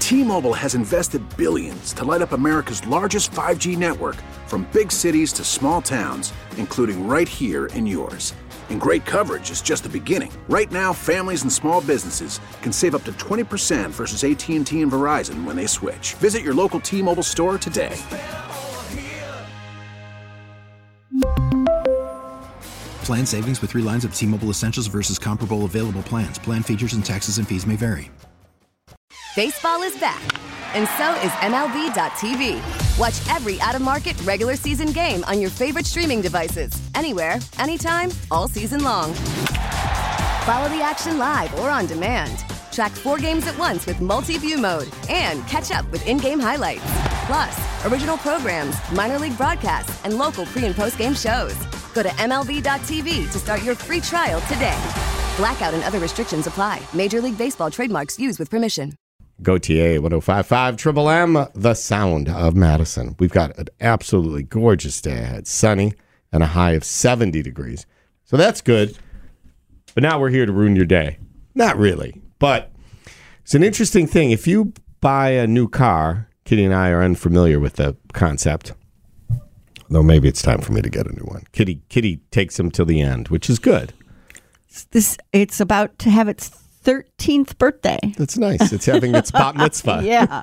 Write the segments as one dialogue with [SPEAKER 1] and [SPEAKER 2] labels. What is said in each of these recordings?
[SPEAKER 1] T-Mobile has invested billions to light up America's largest 5G network, from big cities to small towns, including right here in yours. And great coverage is just the beginning. Right now, families and small businesses can save up to 20% versus AT&T and Verizon when they switch. Visit your local T-Mobile store today.
[SPEAKER 2] Plan savings with 3 lines of T-Mobile Essentials versus comparable available plans. Plan features and taxes and fees may vary.
[SPEAKER 3] Baseball is back, and so is MLB.tv. Watch every out-of-market regular season game on your favorite streaming devices, anywhere, anytime, all season long. Follow the action live or on demand. Track 4 games at once with multi-view mode and catch up with in-game highlights. Plus, original programs, minor league broadcasts, and local pre- and post-game shows. Go to MLB.tv to start your free trial today. Blackout and other restrictions apply. Major League Baseball trademarks used with permission.
[SPEAKER 4] Go TA 105.5 Triple M, the sound of Madison. We've got an absolutely gorgeous day ahead. Sunny and a high of 70 degrees. So that's good. But now we're here to ruin your day. Not really. But it's an interesting thing. If you buy a new car, Kitty and I are unfamiliar with the concept. Though maybe it's time for me to get a new one. Kitty takes them till the end, which is good.
[SPEAKER 5] It's about to have its 13th birthday.
[SPEAKER 4] That's nice. It's having its bat mitzvah.
[SPEAKER 5] Yeah.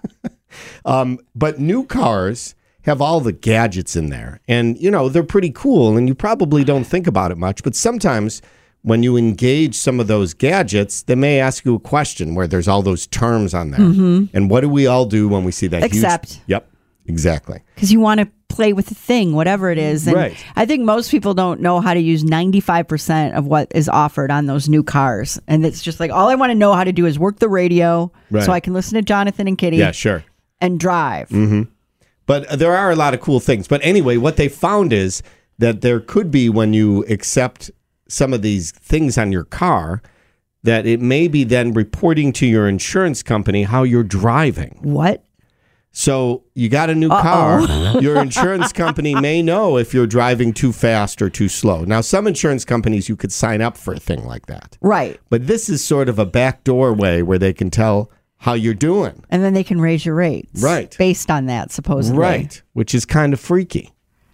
[SPEAKER 4] But new cars have all the gadgets in there. And, you know, they're pretty cool. And you probably don't think about it much. But sometimes when you engage some of those gadgets, they may ask you a question where there's all those terms on there. Mm-hmm. And what do we all do when we see that?
[SPEAKER 5] Accept.
[SPEAKER 4] Yep. Exactly.
[SPEAKER 5] Because you want to play with the thing, whatever it is. And
[SPEAKER 4] right.
[SPEAKER 5] I think most people don't know how to use 95% of what is offered on those new cars. And it's just like, all I want to know how to do is work the radio so I can listen to Jonathan and Kitty.
[SPEAKER 4] Yeah, sure.
[SPEAKER 5] And drive.
[SPEAKER 4] Mm-hmm. But there are a lot of cool things. But anyway, what they found is that there could be, when you accept some of these things on your car, that it may be then reporting to your insurance company how you're driving.
[SPEAKER 5] What?
[SPEAKER 4] So you got a new car. Your insurance company may know if you're driving too fast or too slow. Now, some insurance companies, you could sign up for a thing like that.
[SPEAKER 5] Right.
[SPEAKER 4] But this is sort of a backdoor way where they can tell how you're doing.
[SPEAKER 5] And then they can raise your rates.
[SPEAKER 4] Right.
[SPEAKER 5] Based on that, supposedly.
[SPEAKER 4] Right. Which is kind of freaky.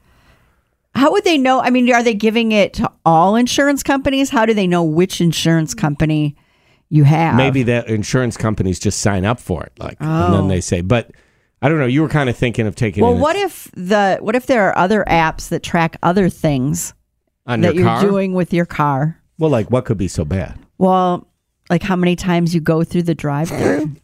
[SPEAKER 5] How would they know? I mean, are they giving it to all insurance companies? How do they know which insurance company you have?
[SPEAKER 4] Maybe the insurance companies just sign up for it. And then they say, but I don't know. You were kind of thinking of taking.
[SPEAKER 5] Well, what if there are other apps that track other things that you're doing with your car?
[SPEAKER 4] Well, like what could be so bad?
[SPEAKER 5] Well, like how many times you go through the drive-thru.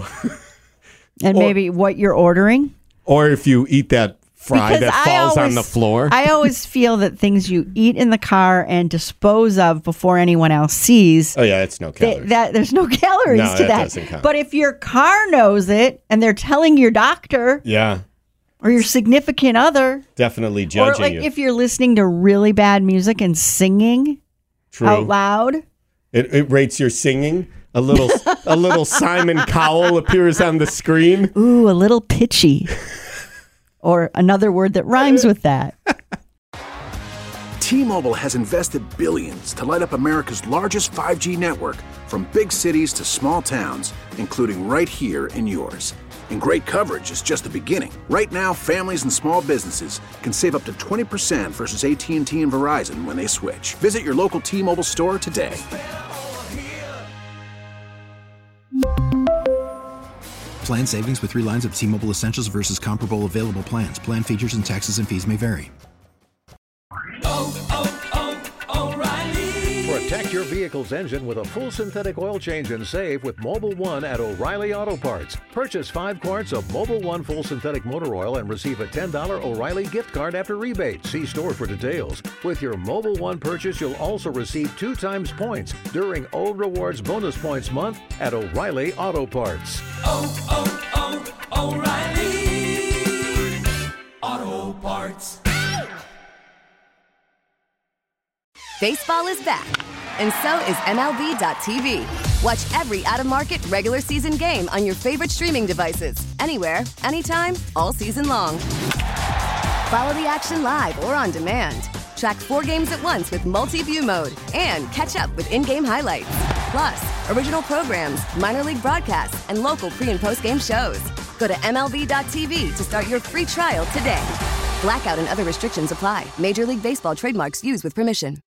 [SPEAKER 5] And maybe what you're ordering.
[SPEAKER 4] Or if you eat that fry that falls on the floor.
[SPEAKER 5] I always feel that things you eat in the car and dispose of before anyone else sees.
[SPEAKER 4] Oh, yeah, it's no calories.
[SPEAKER 5] There's no calories to that.
[SPEAKER 4] Doesn't count.
[SPEAKER 5] But if your car knows it and they're telling your doctor.
[SPEAKER 4] Yeah.
[SPEAKER 5] Or your significant other.
[SPEAKER 4] Definitely judging
[SPEAKER 5] you. Or
[SPEAKER 4] you.
[SPEAKER 5] if you're listening to really bad music and singing out loud.
[SPEAKER 4] It rates your singing. A little Simon Cowell appears on the screen.
[SPEAKER 5] Ooh, a little pitchy. Or another word that rhymes with that.
[SPEAKER 1] T-Mobile has invested billions to light up America's largest 5G network, from big cities to small towns, including right here in yours. And great coverage is just the beginning. Right now, families and small businesses can save up to 20% versus AT&T and Verizon when they switch. Visit your local T-Mobile store today.
[SPEAKER 2] Plan savings with 3 lines of T-Mobile Essentials versus comparable available plans. Plan features and taxes and fees may vary.
[SPEAKER 6] O'Reilly. Protect your vehicle's engine with a full synthetic oil change and save with Mobil 1 at O'Reilly Auto Parts. Purchase 5 quarts of Mobil 1 full synthetic motor oil and receive a $10 O'Reilly gift card after rebate. See store for details. With your Mobil 1 purchase, you'll also receive 2 times points during O Rewards Bonus Points Month at O'Reilly Auto Parts.
[SPEAKER 7] O'Reilly Auto Parts.
[SPEAKER 3] Baseball is back, and so is MLB.tv. Watch every out-of-market regular season game on your favorite streaming devices, anywhere, anytime, all season long. Follow the action live or on demand. Track 4 games at once with multi-view mode and catch up with in-game highlights. Plus, original programs, minor league broadcasts, and local pre- and post-game shows. Go to MLB.tv to start your free trial today. Blackout and other restrictions apply. Major League Baseball trademarks used with permission.